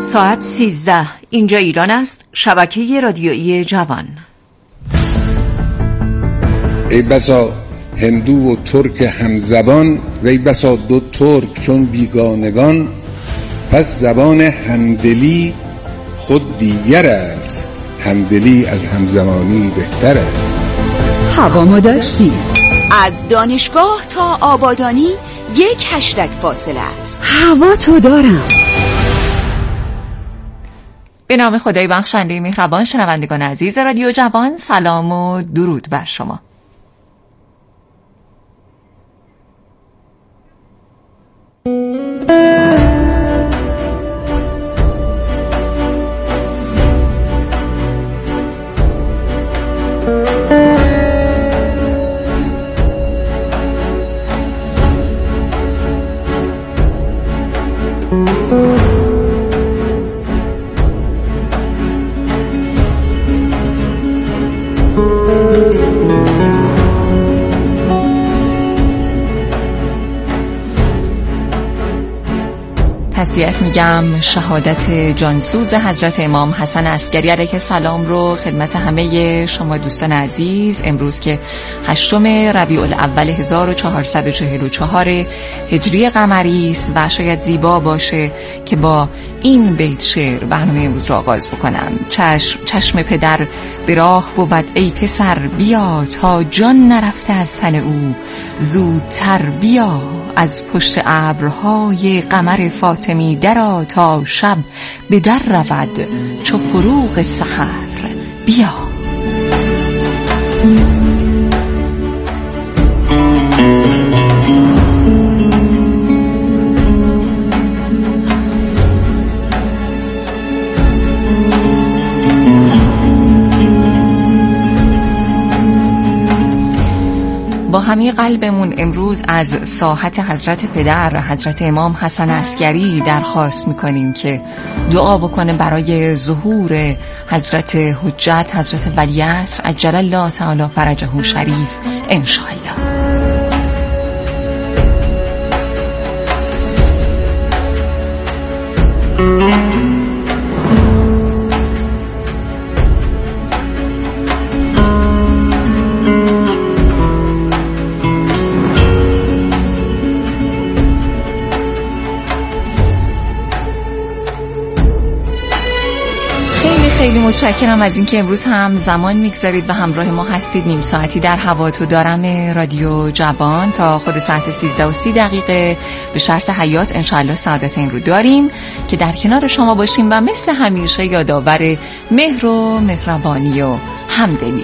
ساعت 13 اینجا ایران است. شبکه رادیویی جوان. ای بسا هندو و ترک همزبان، و ای بسا دو ترک چون بیگانگان. پس زبان همدلی خود دیگر است، همدلی از همزمانی بهتر است. هوا ما داشتی از دانشگاه تا آبادانی 1 هشتگ فاصله است. هوا تو دارم. به نام خدای بخشنده مهربان، شنوندگان عزیز رادیو جوان، سلام و درود بر شما. تسلیت میگم شهادت جانسوز حضرت امام حسن عسکری علیه السلام رو خدمت همه شما دوستان عزیز. امروز که 8 ربیع الاول 1444 هجری قمری است و شاید زیبا باشه که با این بیت شعر برنامه امروز را آغاز بکنم. چشم پدر به راه بود ای پسر، بیا تا جان نرفته از تن او، زودتر بیا از پشت ابرهای قمر فاطمی درآ تا شب به در رود چو فروغ سحر، بیا. با همه قلبمون امروز از ساحت حضرت پدر حضرت امام حسن عسکری درخواست میکنیم که دعا بکنه برای ظهور حضرت حجت حضرت ولیعصر عجل الله تعالی فرجه شریف انشاءالله. خیلی متشکرم از اینکه امروز هم زمان میگذارید و همراه ما هستید. نیم ساعتی در هوا تو دارم رادیو جوان تا خود ساعت 13:30 به شرط حیات انشاءالله سعادت این رو داریم که در کنار شما باشیم و مثل همیشه یادآور مهر و مهربانی و همدلی.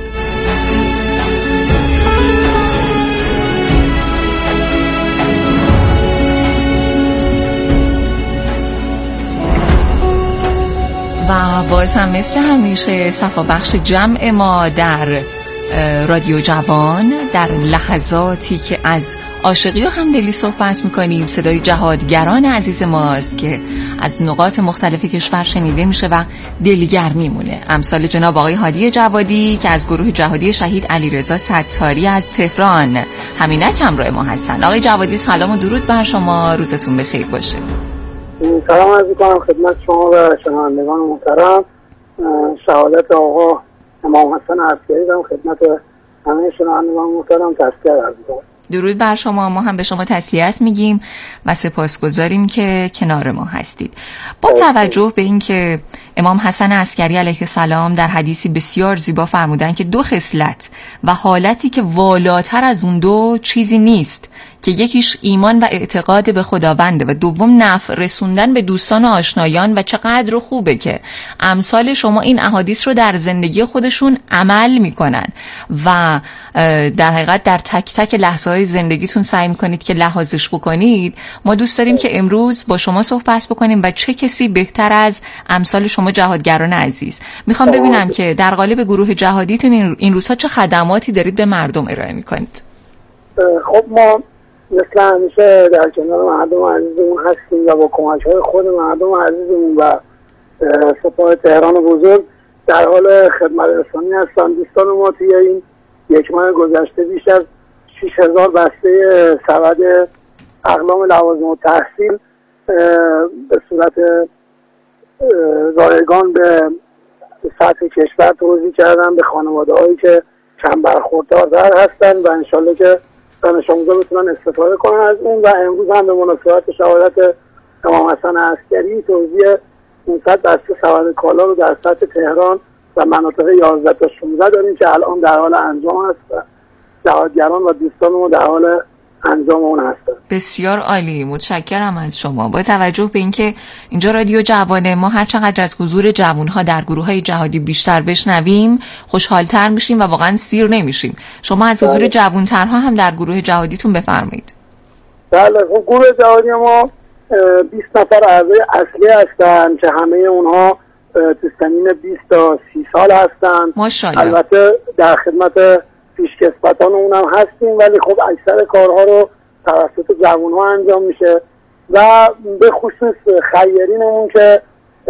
و باز هم مثل همیشه صفا بخش جمع ما در رادیو جوان در لحظاتی که از عاشقی و همدلی صحبت میکنیم، صدای جهادگران عزیز ماست که از نقاط مختلف کشور شنیده میشه و دلگر میمونه. امثال جناب آقای هادی جوادی که از گروه جهادی شهید علیرضا ستاری از تهران همینک همراه ما هستن. آقای جوادی سلام و درود بر شما، روزتون بخیر باشه. سلام عرض می‌کنم خدمت شما و شنوندگان محترم. شهادت آقا امام حسن عسکری رو خدمت همه شنوندگان محترم تذکر عرض می‌کنم. درود بر شما. ما هم به شما تسلیت میگیم و سپاسگزاریم که کنار ما هستید. با توجه به اینکه امام حسن عسکری علیه السلام در حدیثی بسیار زیبا فرمودن که 2 خصلت و حالتی که والاتر از اون 2 چیزی نیست که یکیش ایمان و اعتقاد به خداونده و دوم نفع رسوندن به دوستان و آشنایان و چقدر خوبه که امثال شما این احادیث رو در زندگی خودشون عمل میکنن و در حقیقت در تک تک لحظه‌های زندگیتون سعی میکنید که لحاظش بکنید. ما دوست داریم که امروز با شما صحبت بکنیم و چه کسی بهتر از امثال شما جهادگران عزیز. میخوام ببینم که در قالب گروه جهادیتون این روزها چه خدماتی دارید به مردم ارائه میکنید. خب ما مثل همیشه در کنار مردم عزیزمون هستیم و با کمک‌های خود مردم عزیزمون و سپاه تهران بزرگ در حال خدمت رسانی هستن. دوستان ما توی این 1 ماه گذشته بیش از 6000 بسته سبد اقلام لوازم التحصیل به صورت رایگان به سطح کشور توضیح کردم، به خانواده هایی که کم برخوردار هستن و انشالله که دانش آموزا بتونن استفاده کنن از اون. و امروز هم به مناسبت شهادت امام حسن عسکری توزیع 500 دسته سواد کالا رو در سطح تهران و مناطق 11 تا 16 داریم که الان در حال انجام است و جهادگران و دوستانمون در حال انجام اون هستن. بسیار عالی، متشکرم از شما. با توجه به اینکه اینجا رادیو جوانه، ما هر چقدر از حضور جوانها در گروه‌های جهادی بیشتر بشنویم خوشحال‌تر میشیم و واقعا سیر نمیشیم. شما از حضور جوان‌ترها هم در گروه جهادیتون بفرمایید. بله، گروه جهادی ما 20 نفر اعضای اصلی هستن که همه اونها تو سنین 20 تا 30 سال هستن. ماشاءالله. البته در خدمت پیشکسوتان اونم هستیم، ولی خب اکثر کارها رو توسط جوان‌ها انجام میشه و به خصوص خیرینمون که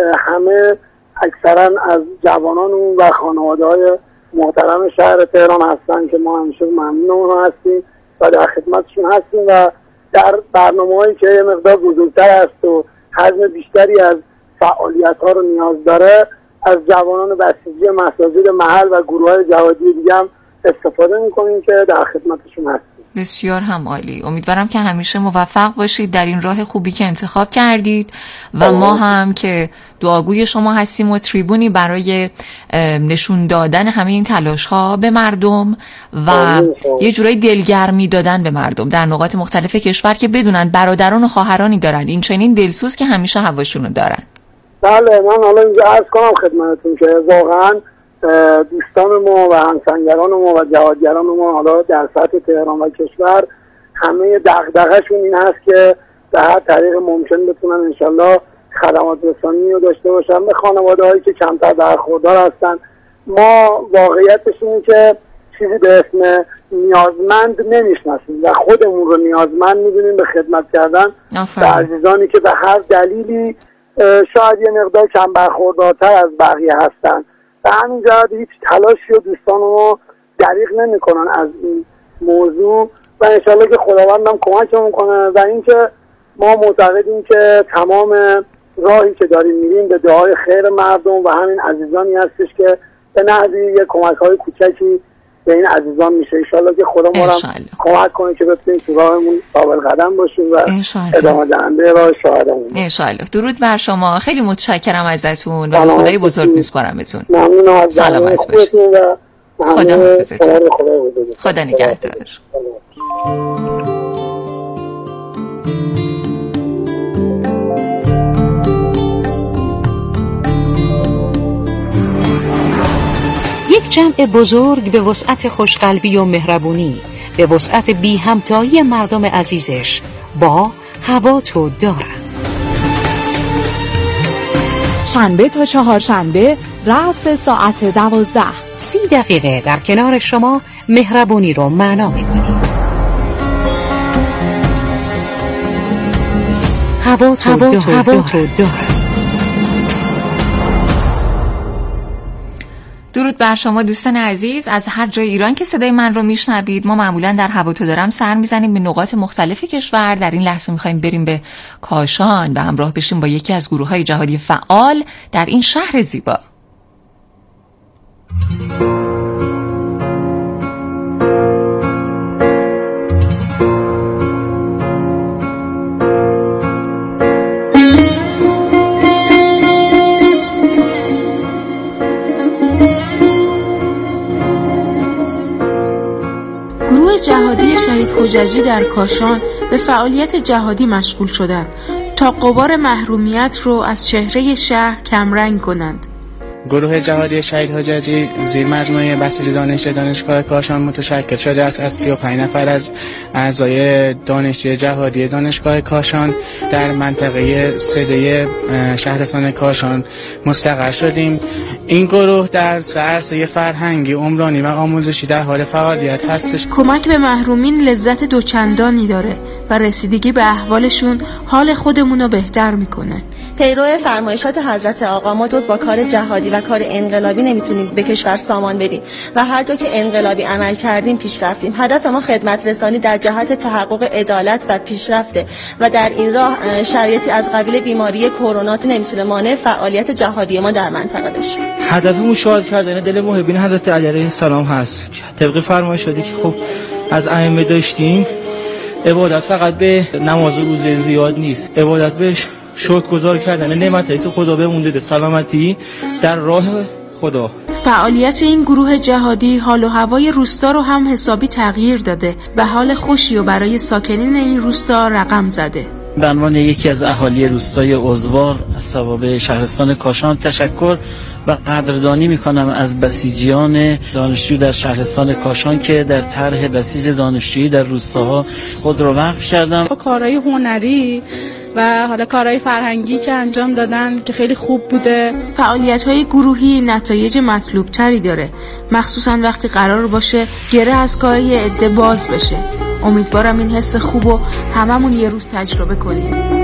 همه اکثرا از جوانانمون و خانواده‌های محترم شهر تهران هستن که ما همیشه ممنون اونها هستیم و در خدمتشون هستیم و در برنامه‌هایی که یه مقدار بزرگتر است و حجم بیشتری از فعالیت‌ها رو نیاز داره، از جوانان بسیجی مساجد محل و گروه‌های جهادی دیگه هم استفاده می‌کنیم که در خدمتشون هستیم. بسیار هم عالی. امیدوارم که همیشه موفق باشید در این راه خوبی که انتخاب کردید و ما هم که دعاگوی شما هستیم و تریبونی برای نشون دادن همه این تلاش‌ها به مردم و یه جورای دلگرمی دادن به مردم در نقاط مختلف کشور که بدونن برادران و خواهرانی دارن این چنین دلسوز که همیشه هواشونو دارن. بله، من حالا اینجا عرض کنم خدمتتون که واقعاً دوستان ما و همسنگران ما و جهادگران ما حالا در سطح تهران و کشور همه دغدغه‌شون این هست که به هر طریق ممکن بتونن انشالله خدمات رسانی رو داشته باشن به خانواده‌هایی که کمتر برخوردار هستن. ما واقعیتش اینه که چیزی به اسم نیازمند نمیشناسیم و خودمون رو نیازمند میدونیم به خدمت کردن به عزیزانی که به هر دلیلی شاید یه مقدار کم برخوردارتر از بقیه هستن. به همین جهت هیچ تلاشی و دوستان ما دریغ نمی کنن از این موضوع و انشالله که خداوند هم کمکمون کنه و اینکه ما معتقدیم که تمام راهی که داریم میریم به دعای خیر مردم و همین عزیزانی هستش که به نحوی یه کمک‌های کوچکی به این عزیزان میشه. انشالله که خدا ما هم کمک کنه که بتونیم تو راهمون ثابت قدم باشیم و ادامه دهنده راه شهادتمون. انشالله. درود بر شما. خیلی متشکرم ازتون و خدای بزرگ میسپارمتون. ممنونم از سلامت باشید. خدا حافظتون. خدا نگهدار. یک جمع بزرگ به وسعت خوشقلبی و مهربونی، به وسعت بی همتایی مردم عزیزش با هوا تو دارم. شنبه تا چهارشنبه رأس ساعت 12 30 دقیقه در کنار شما مهربونی رو معنا می‌کنیم. هوا تو دارم. درود بر شما دوستان عزیز از هر جای ایران که صدای من رو میشنوید. ما معمولا در هوا تو دارم سر میزنیم به نقاط مختلف کشور. در این لحظه میخوایم بریم به کاشان و همراه بشیم با یکی از گروه‌های جهادی فعال در این شهر زیبا. جهادی شهید حججی در کاشان به فعالیت جهادی مشغول شدند تا غبار محرومیت رو از چهره شهر کمرنگ کنند. گروه جهادی شهید حججی زیر مجموعه بسیج دانشگاه کاشان متشکل شده است از 35 نفر از اعضای دانشجوی جهادی دانشگاه کاشان. در منطقه سده شهرستان کاشان مستقر شدیم. این گروه در عرصه فرهنگی، عمرانی و آموزشی در حال فعالیت هستش. کمک به محرومین لذت دوچندانی داره و رسیدگی به احوالشون حال خودمون رو بهتر میکنه. پیرو فرمایشات حضرت آقا، ما جز با کار جهادی و کار انقلابی نمیتونیم به کشور سامان بدیم و هر جا که انقلابی عمل کردیم پیش رفتیم. هدف ما خدمت رسانی در جهت تحقق عدالت و پیشرفته و در این راه شرایطی از قبیل بیماری کرونا نمیتونه مانع فعالیت جهادی ما در منطقه بشه. هدفمون شاد کردن دل محبین حضرت علی علیه السلام هست. طبق فرمایشاتی که خب از ائمه داشتیم، عبادت فقط به نماز و روزه زیاد نیست، عبادت بهش شکرگزار کردن نعمت‌های خدا بهمون داده، سلامتی در راه خدا. فعالیت این گروه جهادی حال و هوای روستا رو هم حسابی تغییر داده و حال خوشی و برای ساکنین این روستا رقم زده. به عنوان یکی از اهالی روستای عضوار از ثواب شهرستان کاشان تشکر و قدردانی میکنم از بسیجیان دانشجو در شهرستان کاشان که در طرح بسیج دانشجویی در روستاها خود رو وقف کردم. کارهای هنری و حالا کارهای فرهنگی که انجام دادن که خیلی خوب بوده. فعالیت‌های گروهی نتایج مطلوب تری داره، مخصوصا وقتی قرار باشه گره از کارهای عده باز بشه. امیدوارم این حس خوبو هممون یه روز تجربه کنیم.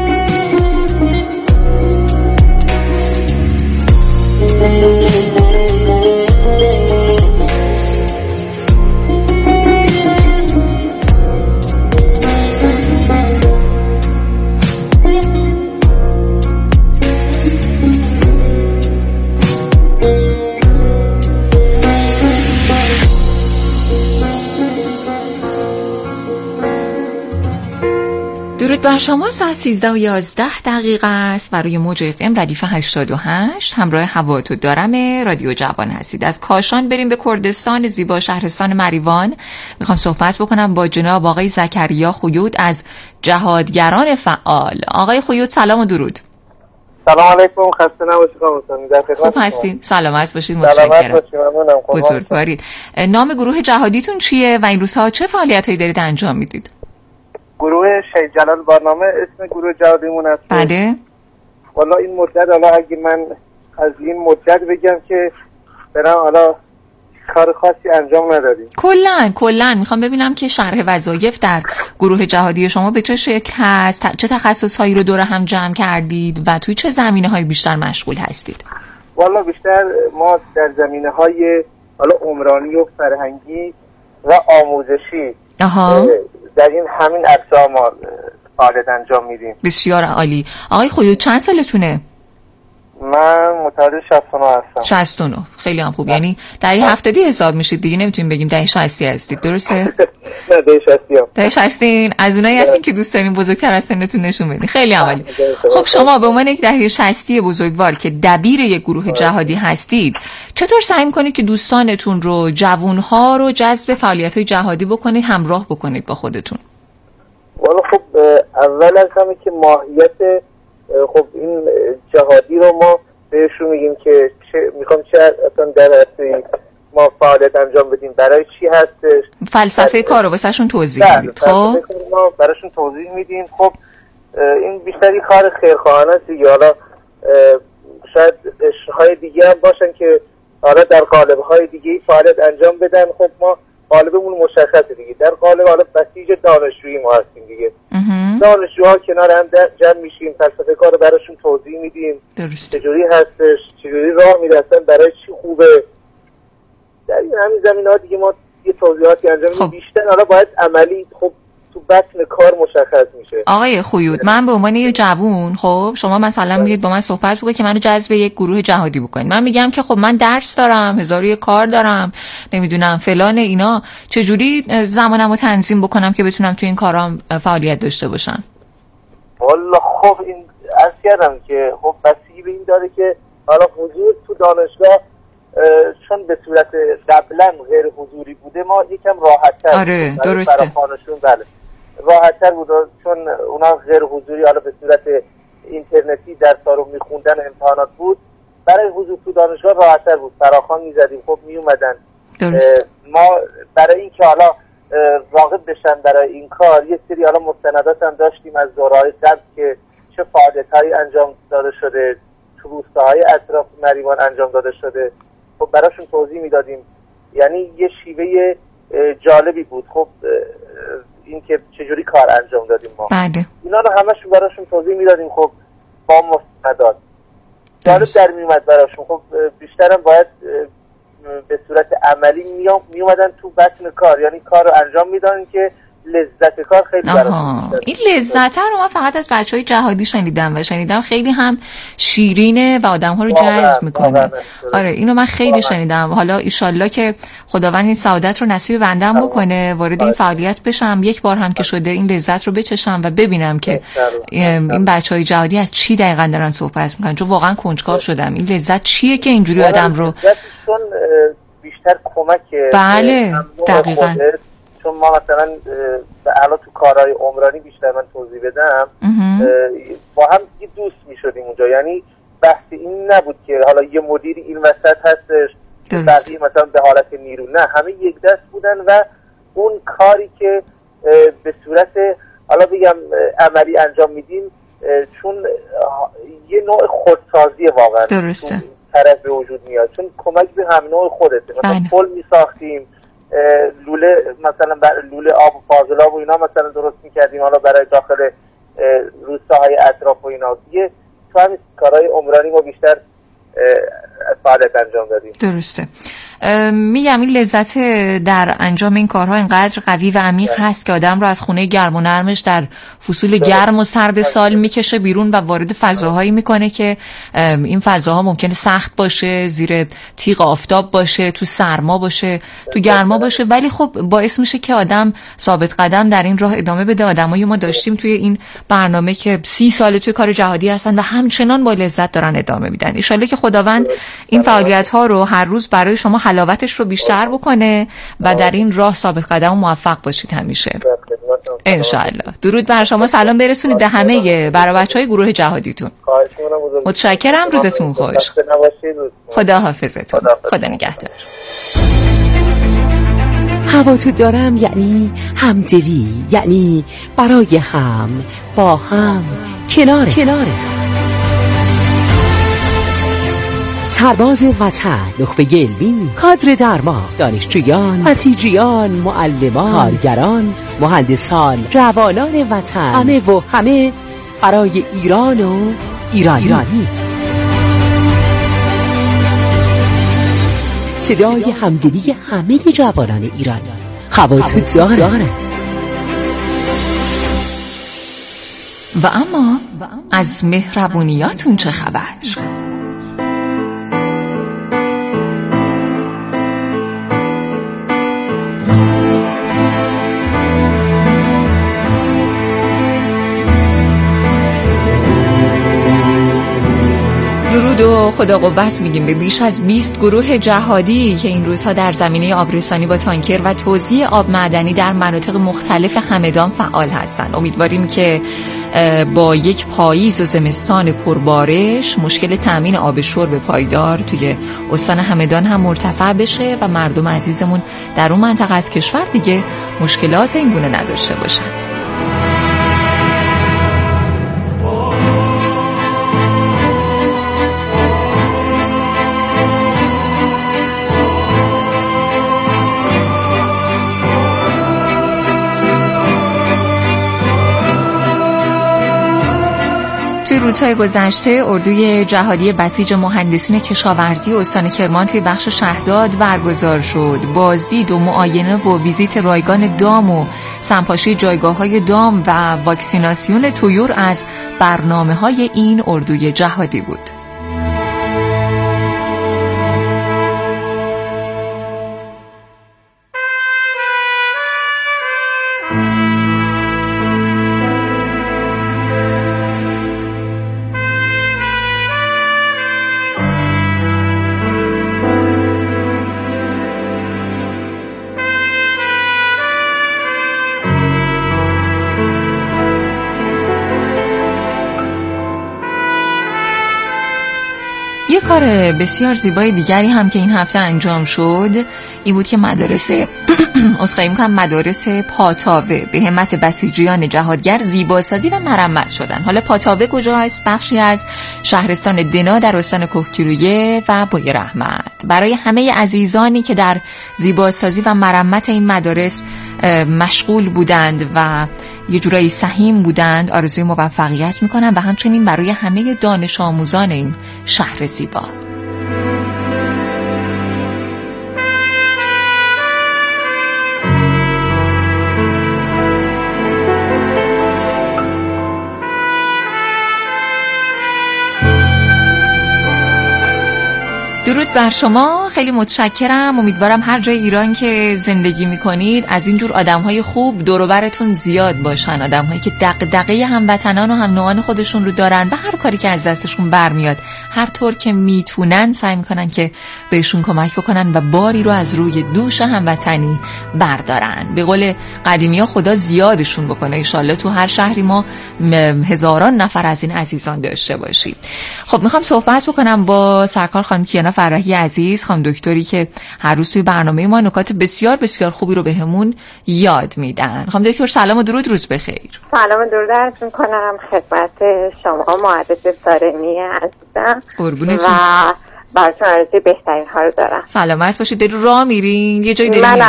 درود بر شما. ساعت 13:11 است و روی موج FM ردیف 88 همراه هوا تو دارم رادیو جوان هستید. از کاشان بریم به کردستان زیبا شهرستان مریوان. میخوام صحبت بکنم با جناب آقای زکریا خویود از جهادگران فعال. آقای خویود سلام و درود. سلام علیکم، خسته نباشید. خوب هستید؟ سلامت باشید. متشکرم. بزرگوارید. نام گروه جهادیتون چیه و این روزها چه فعالیتایی دارید انجام میدید؟ گروه شیخ جلال بارنامه اسم گروه جهادیمون است. بله. والا این مدت، حالا اگه من از این مدت بگم که برام حالا کار خاصی انجام ندادیم. کلا میخوام ببینم که شرح وظایف در گروه جهادی شما به چه شکل هست، چه تخصصهایی رو دور هم جمع کردید و توی چه زمینه‌های بیشتر مشغول هستید؟ والا بیشتر ما در زمینه‌های حالا عمرانی و فرهنگی و آموزشی در این همین اقسام ما فعالیت انجام میدیم. بسیار عالی. آقای خویود چند سالتونه؟ من متولد 69 هستم. 69 خیلی هم خوب. یعنی دهه 70 حساب میشید دیگه، نمیتونیم بگیم دهه 60 هستید، درسته؟ نه دهه 60 ام. دهه 60 از اونایی هستین که دوست دارین بزرگتر از سنتون نشون بدین. خیلی عالی. خب شما به عنوان یک دهه 60 بزرگوار که دبیر یک گروه جهادی هستید، چطور سعی می‌کنید که دوستانتون رو، جوان‌ها رو جذب فعالیت‌های جهادی بکنید، همراه بکنید با خودتون؟ والا خب اول از همه که ماهیت خب این جهادی رو ما بهشون میگیم که میخوام چه اصلا در حسه ما فعالیت انجام بدیم، برای چی هستش، فلسفه کار رو واسهشون توضیح میدید. خب ما براشون توضیح میدیم. خب این بیشتری کار خیرخواهانه است دیگه. حالا شاید قشرهای دیگه هم باشن که حالا در قالب‌های دیگه فعالیت انجام بدن. خب ما قالبمون مشخصه دیگه، در قالب حالا بسیج دانشجویی ما هستیم دیگه. دانشجوها کنار هم جمع میشیم، فلسفه کار رو براشون توضیح میدیم. چجوری هستش، چجوری راه میرسن، برای چی خوبه. در این همین زمینه‌ها دیگه ما یه توضیحاتی انجام میدیم. بیشتر حالا باید عملی خب تو بطن کار مشخص میشه. آقای خویود، من به عنوان یه جوون، خب شما مثلا میگید با من صحبت بکنید که منو جذب یک گروه جهادی بکنید، من میگم که خب من درس دارم، هزار یک کار دارم، نمیدونم فلان اینا، چجوری زمانمو تنظیم بکنم که بتونم تو این کارام فعالیت داشته باشم؟ والا خب این عرض کردم که خب بسیاری به این داره که حالا حضور تو دانشگاه چون به صورت قبلا غیر حضوری بوده، ما یکم راحت‌تر. آره درسته. بله راحت‌تر بود، چون اونا غیر حضوری حالا به صورت اینترنتی درس‌ها رو می‌خوندن، امتحانات بود، برای حضور تو دانشگاه راحت‌تر بود، فراخوان می‌زدیم، خب میومدن. ما برای اینکه حالا راغب بشن برای این کار یه سری حالا مستندات هم داشتیم از دوره‌های قبل که چه فعالیت‌هایی انجام داده شده تو روستاهای اطراف نریمان انجام داده شده. خب براشون توضیح میدادیم، یعنی یه شیوه جالبی بود. خب این که چجوری کار انجام دادیم ما، بله. اینا رو همشون براشون توضیح میدادیم. خب با مستندات جالب در میومد براشون. خب بیشترم باید به صورت عملی میومدن تو بطن کار، یعنی کار رو انجام میدن که لذت کار خیلی براشون. این لذت رو من فقط از بچهای جهادی شنیدم و شنیدم خیلی هم شیرینه و آدم‌ها رو جذب میکنه. آره اینو من خیلی شنیدم. حالا ایشالله که خداوند این سعادت رو نصیب بندم بکنه، وارد این فعالیت بشم، یک بار هم که شده این لذت رو بچشم و ببینم که این بچهای جهادی از چی دقیقاً دارن صحبت میکنن، چون واقعا کنجکاو شدم این لذت چیه که اینجوری آدم رو بیشتر کمک. بله دقیقاً. چون ما مثلا الان تو کارهای عمرانی بیشتر من توضیح بدم، با هم دوست می شدیم اونجا. یعنی بحث این نبود که حالا یه مدیری این وسط هستش بقیه مثلا به حالت نیرو، نه، همه یک دست بودن و اون کاری که به صورت حالا بگم عملی انجام میدیم، چون یه نوع خودسازی واقعا درسته طرف به وجود میاد، چون کمک به هم نوع خودته. مثلا پل می ساختیم، لوله مثلا لوله آب و فاضلاب و اینا مثلا درست میکردیم حالا برای داخل روستاهای اطراف و اینا. دیگه تو همین کارهای عمرانی ما بیشتر فعالیت انجام دادیم. درسته. میگم این لذت در انجام این کارها اینقدر قوی و عمیق هست که آدم رو از خونه گرم و نرمش در فصول گرم و سرد سال میکشه بیرون و وارد فضاهایی میکنه که این فضاها ممکنه سخت باشه، زیر تیغ آفتاب باشه، تو سرما باشه، تو گرما باشه، ولی خب باعث میشه که آدم ثابت قدم در این راه ادامه بده. آدمایی ما داشتیم توی این برنامه که 30 ساله توی کار جهادی هستن و همچنان با لذت دارن ادامه میدن. ان شاءالله که خداوند این فعالیت ها رو هر روز برای شما حلاوتش رو بیشتر بکنه و در این راه ثابت قدم و موفق باشید همیشه ان شاء الله. درود بر شما، سلام برسونید به همه برای بچهای گروه جهادیتون. متشکرم، روزتون خوش. خدا حافظتون. خدا نگهدار. هوا تو دارم یعنی همدلی، یعنی برای هم، با هم، کناره. سرباز وطن، نخبه علمی، کادر درمان، دانشجویان، بسیجیان، معلمان، کارگران، مهندسان، جوانان وطن، همه و همه برای ایران و ایرانی. صدای همدلی همه جوانان ایران. هوا تو داره. و اما از مهربونیاتون چه خبر؟ درود و خدا قوت میگیم به بیش از 20 گروه جهادی که این روزها در زمینه آبرسانی با تانکر و توزیع آب معدنی در مناطق مختلف همدان فعال هستند. امیدواریم که با یک پاییز و زمستان پربارش مشکل تامین آب شرب پایدار توی استان همدان هم مرتفع بشه و مردم عزیزمون در اون منطقه از کشور دیگه مشکلات این گونه نداشته باشن. توی روزهای گذشته اردوی جهادی بسیج مهندسین کشاورزی استان کرمان توی بخش شهداد برگزار شد. بازدید و معاینه و ویزیت رایگان دام و سمپاشی جایگاه‌های دام و واکسیناسیون طیور از برنامه‌های این اردوی جهادی بود. یه کار بسیار زیبای دیگری هم که این هفته انجام شد این بود که مدارس پاتاوه به همت بسیجیان جهادگر زیباسازی و مرمت شدن. حالا پاتاوه کجا است؟ بخشی از شهرستان دنا در استان کوهگیرویه و بوی رحمت. برای همه عزیزانی که در زیباسازی و مرمت این مدارس مشغول بودند و یه جورایی سهیم بودند آرزوی موفقیت میکنم و همچنین برای همه دانش آموزان این شهر زیبا. درود بر شما، خیلی متشکرم. امیدوارم هر جای ایران که زندگی میکنید از اینجور آدمهای خوب دور و برتون زیاد باشن، آدمهایی که دغدغه هموطنان و هم نوعان خودشون رو دارن و هر کاری که از دستشون برمیاد هر طور که میتونن سعی میکنن که بهشون کمک بکنن و باری رو از روی دوش هموطنی بردارن. به قول قدیمی‌ها خدا زیادشون بکنه، ان شاءالله تو هر شهری ما هزاران نفر از این عزیزان داشته باشیم. خب میخوام صحبت بکنم با سرکار خانم کیانا فرحی عزیز، خانم دکتری که هر روز توی برنامه ما نکات بسیار بسیار خوبی رو بهمون یاد میدن. خانم دکتر سلام و درود، روز بخیر. سلام و درود عرض می‌کنم خدمت شما معدد سارمی عزیزم. قربونتون. و براتون آرزوی بهترین ها رو دارم. سلامت باشید. دارید راه میرین؟ یه جایی دارین؟ من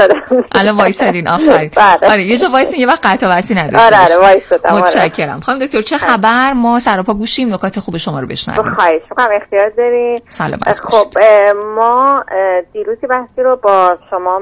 الان وایسادین. آفرین. آره یه جا وایسین، یه وقت قطع وصی نداشته. آره وایسادم. متشکرم. خانم دکتر چه خبر؟ ما سر و پا گوشیم، نکات خوب شما رو بشنویم. خواهش می‌کنم، اختیار دارین. سلامت باشید. خب ما دیروزی بحثی رو با شما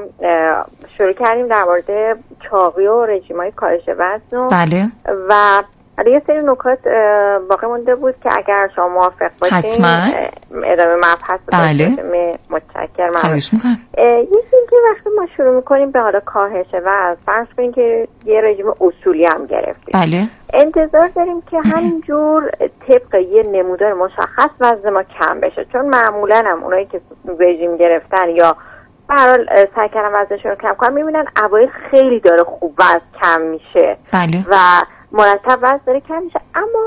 شروع کردیم در مورد چاقی و رژیم‌های کاهش وزن. بله. و یه سری نکات باقی مونده بود که اگر شما موافق باشین حتما ادامه مبحث بله. متشکرم. خواهش می‌کنم. یکی اینکه وقتی ما شروع می‌کنیم به حالا کاهش وزن، فرض کنیم که یه رژیم اصولی هم گرفتیم. بله. انتظار داریم که همینجور طبق یه نمودار مشخص وزن ما کم بشه، چون معمولاً هم اونایی که رژیم گرفتن یا به هر حال سعی کردن وزنشون رو کم کنن می‌بینن اوایل خیلی داره خوب وزن کم میشه. بله. و مرتب وزن داره کم میشه، اما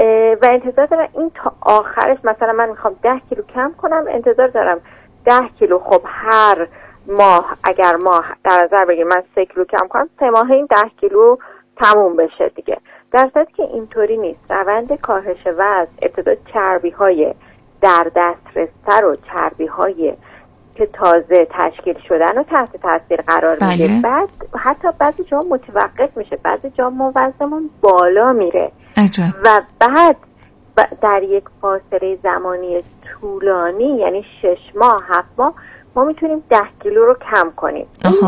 و انتظار دارم این تا آخرش مثلا من میخوام 10 کیلو کم کنم، انتظار دارم 10 کیلو خب هر ماه اگر ماه در نظر بگیریم من 3 کیلو کم کنم 3 ماه این 10 کیلو تموم بشه دیگه. در صورتی که اینطوری نیست. روند کاهش وزن ابتدا چربی‌های در دسترس و چربی‌های که تازه تشکیل شدن و تحت تاثیر قرار میده. بعد حتی بعضی جا متوقف میشه، بعضی جا ما وزنمون بالا میره. و بعد در یک فاصله زمانی طولانی یعنی 6 ماه 7 ماه ما میتونیم 10 کیلو رو کم کنیم.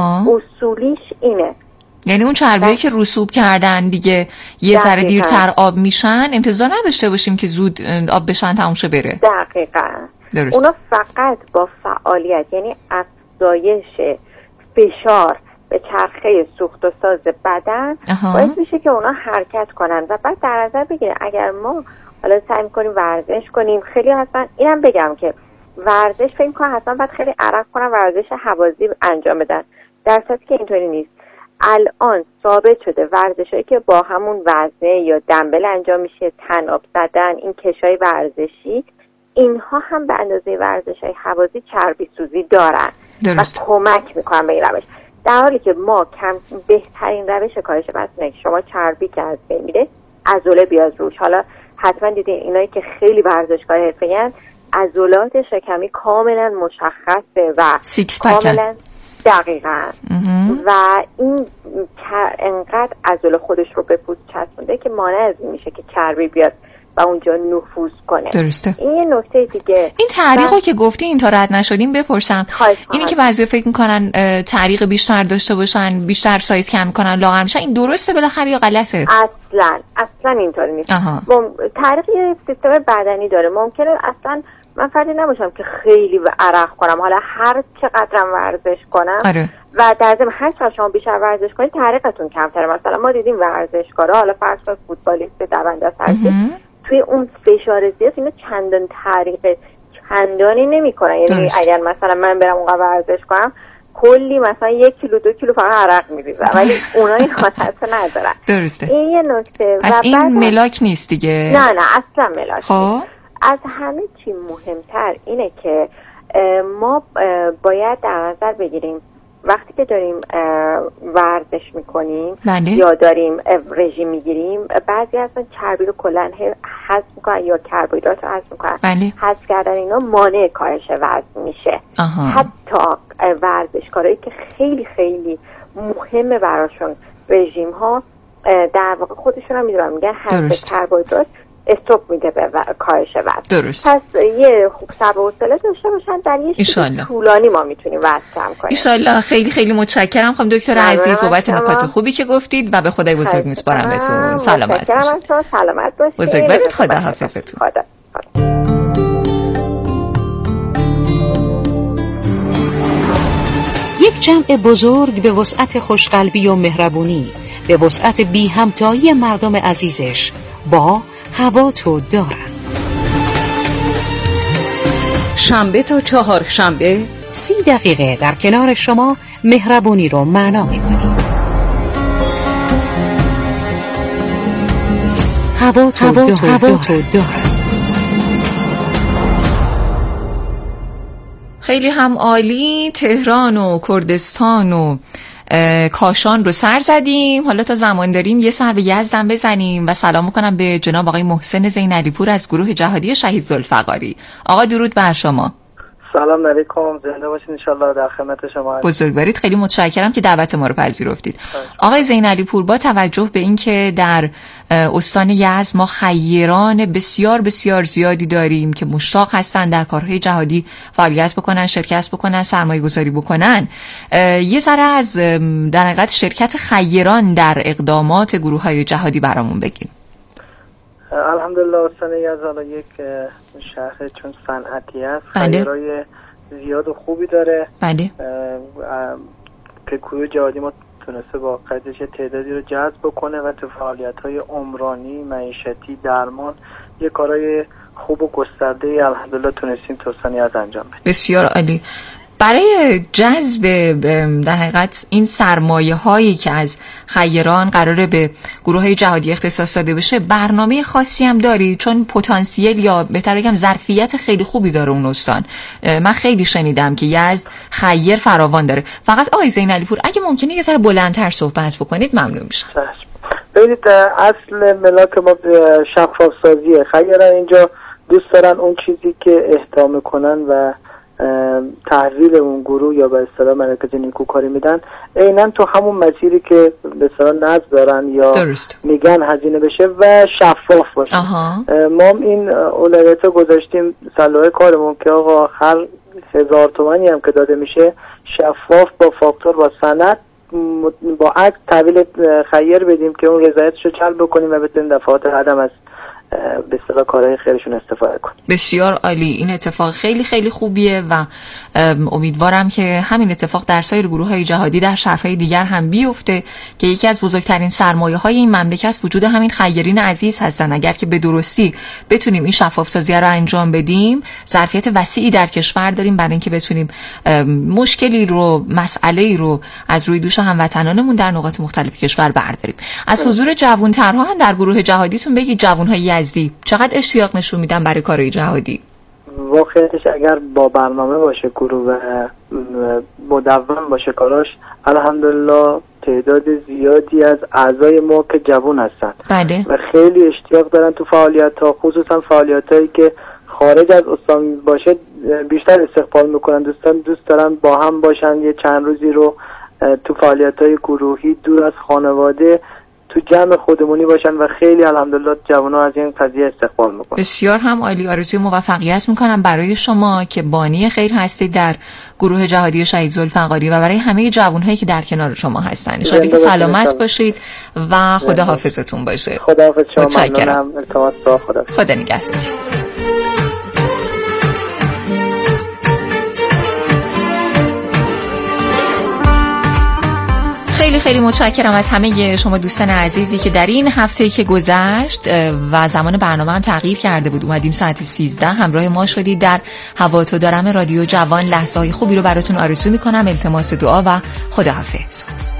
اصولیش اینه. یعنی اون چربیایی که رسوب کردن دیگه یه ذره دیرتر آب میشن، انتظار نداشته باشیم که زود آب بشن تموم شه بره. دقیقاً. درست. اونا فقط با فعالیت یعنی افزایش فشار به چرخه سوخت و ساز بدن باعث میشه که اونا حرکت کنن. و بعد در نظر بگیره اگر ما حالا سعی می‌کنیم ورزش کنیم، خیلی حتما اینم بگم که ورزش فکر کنم حتما باید خیلی عرق کنن، ورزش هوازی انجام بدن، در صورتی که اینطوری نیست. الان ثابت شده ورزشایی که با همون وزنه یا دمبل انجام میشه، تناب زدن، این کشای ورزشی، اینها هم به اندازه ورزش‌های هوازی چربی سوزی دارن. درست. و کمک میکنن به این روش. در حالی که ما بهترین روش کاهش وزنه که شما چربی که از بین میره عضله بیاد روش. حالا حتما دیدین اینایی که خیلی ورزشکار حرفه‌این عضلات شکمی کاملا مشخصه و کاملا دقیقاً و این انقدر عضله خودش رو به پوست چسبونده که مانع از این میشه که چربی بیاد و اونجا نفوذ کنه. درسته. این نکته دیگه. این تعریقو که گفتی این تا رد نشدیم بپرسم. اینی که بعضیا فکر میکنن تعریق بیشتر داشته باشن، بیشتر سایز کم میکنن، لاغر میشن، این درسته بالاخره یا غلطه؟ اصلا اینطوری نیست. تعریق یه سیستم بدنی داره. ممکنه اصلا من فردی نباشم که خیلی عرق کنم، حالا هر چقدرم ورزش کنم. آره. و در ضمن هر چقدر شما بیشتر ورزش کنید تعریقتون کمتره. مثلا ما دیدیم ورزشکارا، حالا فرض کنید فوتبالیست، دونده سرکی، توی اون فشار زیاد اینا چندان تعریق چندانی نمیکنن. یعنی اگر مثلا من برم اونقدر ورزش کنم کلی مثلا 1 کیلو 2 کیلو فقط عرق میریزم، ولی اونا این حالت ندارن. درسته. این یه نکته. پس این ملاک نیست دیگه. نه اصلا ملاک نیست. از همه چی مهمتر اینه که ما باید در نظر بگیریم وقتی که داریم ورزش میکنیم یا داریم رژیم میگیریم، بعضی اصلا چربی رو کلا حذف میکنن یا کربوهیدرات رو حذف میکنن. حذف کردن اینا مانع کاهش وزن میشه. حتی ورزشکارایی که خیلی خیلی مهمه براشون رژیم ها، در واقع خودشون هم میدونن، میگن حذف کربوهیدرات استوب میده به کاهش وزن. درست. پس یه خوب صبر و حوصله داشته باشن، در یه طولانی ما میتونیم وزن کم کنیم. ان شاءالله. خیلی خیلی متشکرم خانم دکتر عزیز بابت نکات خوبی که گفتید و به خدای بزرگ میسپارم بهتون. سلامت باشید. سلامت باشید. بزرگوارید. خدا حافظتون. یک جمع بزرگ به وسعت خوشقلبی و مهربونی، به وسعت بی همتایی مردم عزیزش با هوا تو دارد. شنبه تا چهارشنبه 30 دقیقه در کنار شما مهربونی رو معنا می‌کنیم. هوا تو دارد. خیلی هم عالی. تهران و کردستان و کاشان رو سر زدیم. حالا تا زمان داریم یه سر به یزدم بزنیم و سلام میکنم به جناب آقای محسن زینعلی پور از گروه جهادی شهید ذوالفقاری. آقا درود بر شما. سلام علیکم، زنده باشید. انشالله در خدمت شما هستم. بزرگوارید. خیلی متشکرم که دعوت ما رو پذیرفتید. آقای زینعلی پور، با توجه به اینکه در استان یزد ما خیران بسیار بسیار زیادی داریم که مشتاق هستن در کارهای جهادی فعالیت بکنن، شرکت بکنن، سرمایه گذاری بکنن، یه ذره از در حقیقت شرکت خیران در اقدامات گروه‌های جهادی برامون بگیم. الحمدلله استان یزد یک شهر چون صنعتی است، خیرای زیاد و خوبی داره. بله. که گروه جهادی ما تونسته با قدش تعدادی رو جذب بکنه و تو فعالیت‌های عمرانی، معیشتی، درمان یه کارهای خوب و گسترده الحمدلله تونستیم تو استان یزد انجام بدیم. بسیار عالی. برای جذب در حقیقت این سرمایه هایی که از خیران قراره به گروه جهادی اختصاص داده بشه، برنامه خاصی هم داری؟ چون پتانسیل یا بهتر بگم ظرفیت خیلی خوبی داره اون استان. من خیلی شنیدم که یزد خیر فراوان داره. فقط آقای زینعلی پور اگه ممکنه یه ذره بلندتر صحبت بکنید ممنون میشم. ببینید، اصل ملاک ما شفاف سازیه. خیران اینجا دوست دارن اون چیزی که اهدا میکنن و تحویل اون گروه یا به اصطلاح مراکز نیکوکاری میدن عیناً تو همون مسیری که به اصطلاح نظم دارن یا درست میگن هزینه بشه و شفاف باشه. ما این اولویت رو گذاشتیم صلاح کارمون که آقا هر 1000 تومانی هم که داده میشه شفاف با فاکتور با سند با عکس تحویل خیر بدیم که اون رضایتش رو جلب بکنیم و بتونیم دفعات قدم از به اصطلاح کارهای خیرشون استفاده کنیم. بسیار عالی. این اتفاق خیلی خیلی خوبیه و امیدوارم که همین اتفاق در سایر گروه‌های جهادی در شهرهای دیگر هم بیفته که یکی از بزرگترین سرمایه‌های این مملکت وجود همین خیرین عزیز هستن. اگر که به درستی بتونیم این شفاف‌سازی رو انجام بدیم، ظرفیت وسیعی در کشور داریم برای اینکه بتونیم مشکلی رو، مسئله‌ای رو از روی دوش هموطنانمون در نقاط مختلف کشور برداریم. از حضور جوان‌ترها هم در گروه جهادیتون بگید، جوان‌های یزدی چقدر اشتیاق نشون میدن برای کارهای جهادی؟ واقعیتش اگر با برنامه باشه گروه و مدون باشه کاراش، الحمدلله تعداد زیادی از اعضای ما که جوان هستن. بله. و خیلی اشتیاق دارن تو فعالیت‌ها، خصوصا فعالیت‌هایی که خارج از استان باشه بیشتر استقبال میکنن. دوست دارن با هم باشن، یه چند روزی رو تو فعالیت‌های گروهی دور از خانواده تو جمع خودمونی باشن و خیلی الحمدلله جوان‌ها از این قضیه استقبال میکنن. بسیار هم عالی. آرزوی موفقیت میکنم برای شما که بانی خیر هستید در گروه جهادی شهید ذوالفقاری و برای همه جوان‌هایی که در کنار شما هستن. ان شاءالله که سلامت باشید و خدا حافظتون باشه. خدا حافظ شما. متشکرم. خدا نگهدار. خیلی خیلی متشکرم از همه شما دوستان عزیزی که در این هفته‌ای که گذشت و زمان برنامه هم تغییر کرده بود، اومدیم ساعت 13 همراه ما شدید در هوا تو دارم رادیو جوان. لحظه‌های خوبی رو براتون آرزو می‌کنم. التماس دعا و خداحافظ.